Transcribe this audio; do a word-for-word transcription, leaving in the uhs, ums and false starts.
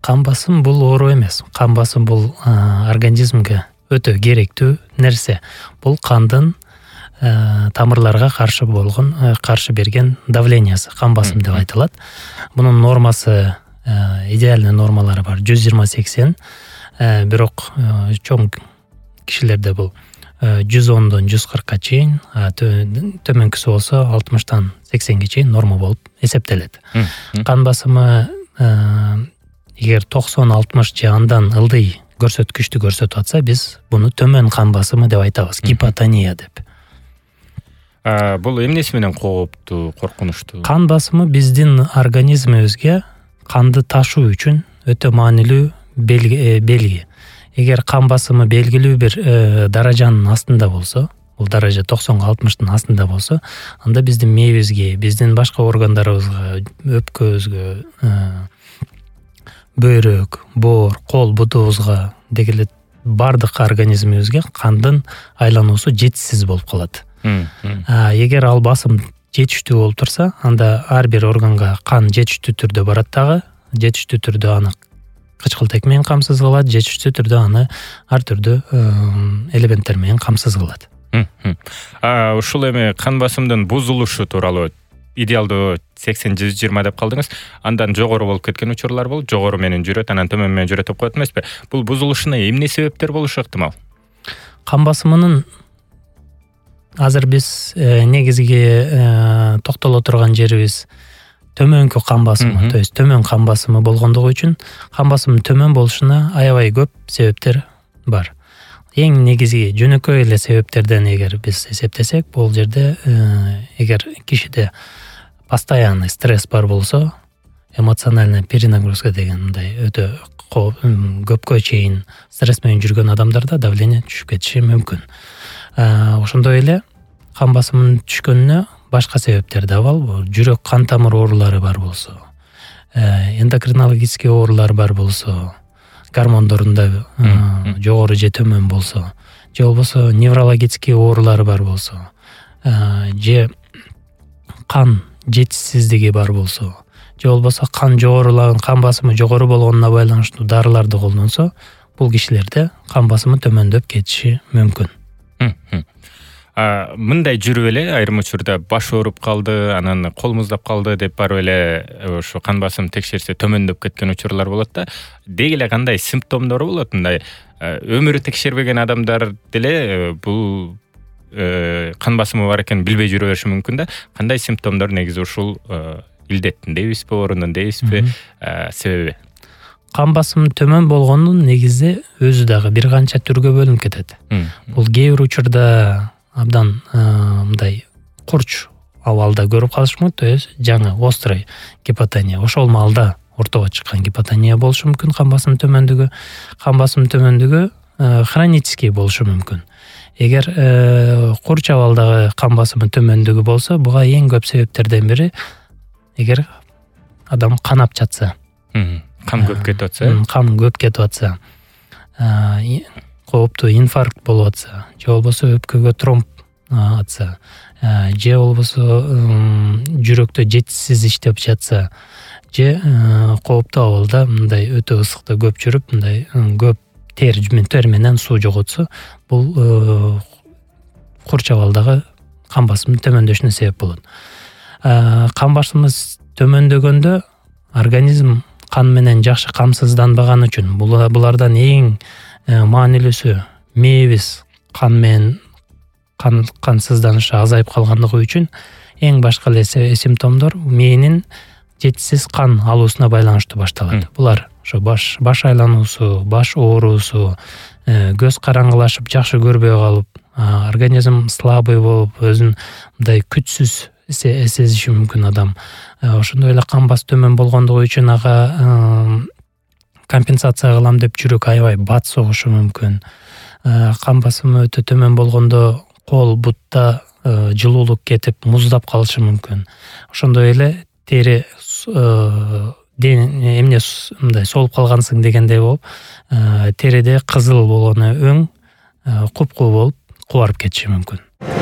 Кан басым бул оору эмес. Кан басым бул организмге өтө керектүү нерсе. Бул кандын тамырларга каршы болгон, каршы берген давлениясы, кан басым деп айтылат. Мунун нормасы, идеальный нормалары бар жүз жыйырма сексен, бирок чоң кишилерде бул жүз ондон жүз кыркка чейин, төмөнкүсү болсо алтымыштан сексенге чейин норма болуп эсептелет. Кан басымы эгер токсон алтымыш же андан ылдый көрсөткүчтү көрсөтүп атса, биз буну төмөн кан басымы деп айтабыз, гипотония деп. Бул эмнеси менен кооптуу, коркунучтуу? Кан басымы биздин организмибизге канды ташуу үчүн өтө маанилүү белги. Эгер кан басымы белгилүү бир даражанын астында болсо, бул даража токсонго алтымыштын астында болсо, анда биздин мээбизге, биздин башка органдарыбызга, өпкөбүзгө, бөйрөк, боор, кол, бутубузга дегеле бардык организмибизге кандын айлануусу жетишсиз болуп калат. Эгер ал басым жетиштүү болуп турса, анда ар бир органга кан жетиштүү түрдө барат дагы, жетиштүү түрдө аны кычкылтек менен камсыз кылат, жетиштүү түрдө аны ар түрдүү элементтер менен камсыз кылат. Ушул эми кан басымдын бузулушу тууралуу идеалдуу сексен жүз жыйырма деп калдыңыз. Андан жогору болуп кеткен учурлар болот, жогору менен жүрөт, анан төмөн менен жүрөт деп коет эмеспи? Бул бузулушуна эмне себептер болушу ыктымал? Кан басымынын азыр биз негизги токтоло турган жерибиз төмөнкү кан басымы, то есть төмөн кан басымы болгондугу үчүн кан басымынын төмөн болушуна аябай көп себептер бар. Эң негизги жөнөкөй эле себептерден эгер биз эсептесек, бул жерде эгер кишиде постоянный стресс бар болсо, эмоциональная перенагрузка деген мындай өтө көпкө чейин стресс менен жүргөн адамдарда давление түшүп кетиши мүмкүн. Ошондой эле кан басымынын түшкөнүнө башка себептер да бар. Жүрөк кан тамыр оорулары бар болсо, эндокринологический оорулар бар болсо, гормондорунда жогору же төмөн болсо, же болбосо неврологический оорулары бар болсо, же кан жетишсиздиги бар болсо, же болбосо кан жогорулаган, кан басымы жогору болгонуна байланыштуу дарыларды колдонсо, бул кишилерде кан басымы төмөндөп кетиши мүмкүн. Мындай жүрүп эле айрым учурда баш ооруп калды, анан кол муздап калды деп барып эле ошо кан басым текшерсе төмөндөп кеткен учурлар болот да. Деги эле кандай симптомдору болот? Мындай өмүрү текшербеген адамдар деле бул кан басымы бар экенин билбей жүрө бериши мүмкүн да. Кандай симптомдор негизи ушул илдеттин дейбизби, оорунун дейбизби, себеби? Кан басымы төмөн болгондун негизи өзү дагы бир канча түргө бөлүнүп кетет. Бул кээ бир учурда абдан мындай курч абалда көрүп калышы мүмкүн, то есть жаңы острый гипотония. Ошол маалда ортого чыккан гипотония болушу мүмкүн, кан басымы төмөндүгү. Кан басымы төмөндүгү хронический болушу мүмкүн. Эгер курч абалдагы кан басымы төмөндүгү болсо, буга эң көп себептерден бири эгер адам канап жатса. Кан көп кетип атса, кан көп кетип атса, кооптуу инфаркт болуп атса, же болбосо өпкөгө тромб атса, же болбосо жүрөктө жетишсиз иштеп жатса, же кооптуу абалда мындай өтө ысыкта көп жүрүп, мындай көп тер тер менен суу жоготсо, бул курч абалдагы кан басымынын төмөндөшүнө себеп болот. Кан басымы төмөндөгөндө организм кан менен жакшы камсызданбаган үчүн, булардан эң маанилүүсү мээбиз кан менен кансызданышы азайып калгандыгы үчүн эң башка эле симптомдор мээнин жетишсиз кан алуусуна байланыштуу башталат. Булар ошо баш баш айлануусу, баш оорусу, көз караңгылашып жакшы көрбөй калып, организм слабый болуп, өзүн мындай күчсүз сезиши мүмкүн адам. Ошондой эле кан басымы төмөн болгондугу үчүн ага компенсация кылам деп жүрөк аябай бат согушу мүмкүн. Кан басымы өтө төмөн болгондо кол, бутта жылуулук кетип, муздап калышы мүмкүн. Ошондой эле тери эмне мындай солуп калгансың дегендей болуп, териде кызыл болгону өң купкуу болуп кубарып кетиши мүмкүн.